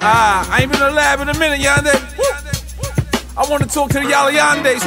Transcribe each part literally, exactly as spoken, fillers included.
Ah, I ain't been in the lab in a minute, Yandé. I want to talk to the Yala Yandes.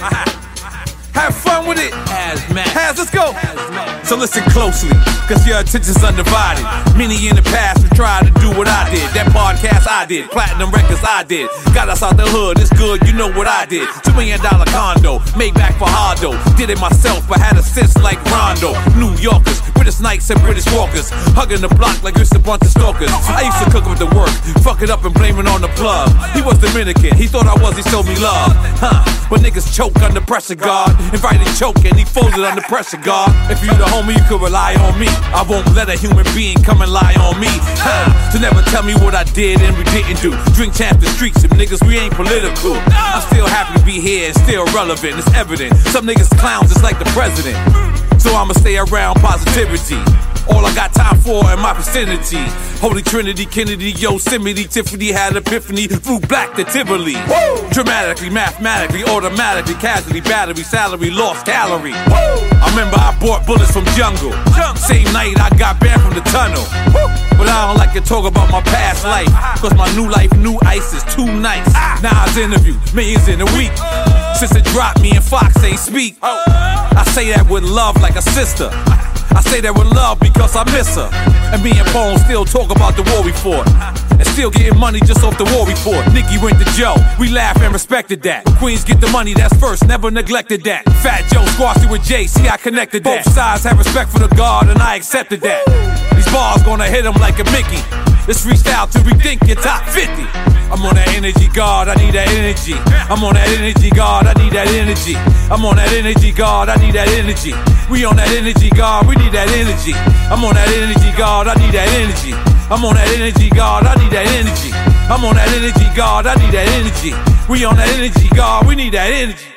Have fun with it. Hazmat. Haz, let's go. So listen closely, cause your attention's undivided. Many in the past have tried to do what I did. That podcast I did, platinum records I did. Got us out the hood, it's good, you know what I did. Two million dollar condo, made back for Hardo. Did it myself, but had a sense like Rondo. New Yorkers, British Knights and British Walkers, hugging the block like it's a bunch of stalkers. I used to cook with the work, fuck it up and blame it on the plug. He was Dominican, he thought I was, he showed me love. Huh, but niggas choke under pressure, God. Invited choke and he folded under pressure, God. If you the homie, you could rely on me. I won't let a human being come and lie on me. Huh, so never tell me what I did and we didn't do. Drink champ the streets, some niggas, we ain't political. I'm still happy to be here and still relevant, it's evident. Some niggas clowns just like the president. So I'ma stay around positivity. All I got time for in my vicinity. Holy Trinity, Kennedy, Yosemite, Tiffany had epiphany, flew black to Tivoli. Woo! Dramatically, mathematically, automatically, casually, battery, salary, lost calorie. Woo! I remember I bought bullets from jungle. Same night I got banned from the tunnel. Woo! But I don't like to talk about my past life, cause my new life, new ice is too nice. Now I interview millions in a week. Since it dropped me and Fox ain't speak. I say that with love like a sister. I say that with love because I miss her. And me and Bone still talk about the war we fought. And still getting money just off the war report. Nikki went to Joe, we laughed and respected that. Queens get the money, that's first, never neglected that. Fat Joe squashed it with Jay, see I connected that. Both sides have respect for the God and I accepted that. These bars gonna hit them like a Mickey. Let's freestyle till we think you're top fifty. I'm on that energy, God, I need that energy. I'm on that energy, God, I need that energy. I'm on that energy, God, I need that energy. We on that energy, God, we need that energy. I'm on that energy, God, I need that energy. I'm on that energy, God, I need that energy. I'm on that energy, God, I need that energy. We on that energy, God, we need that energy.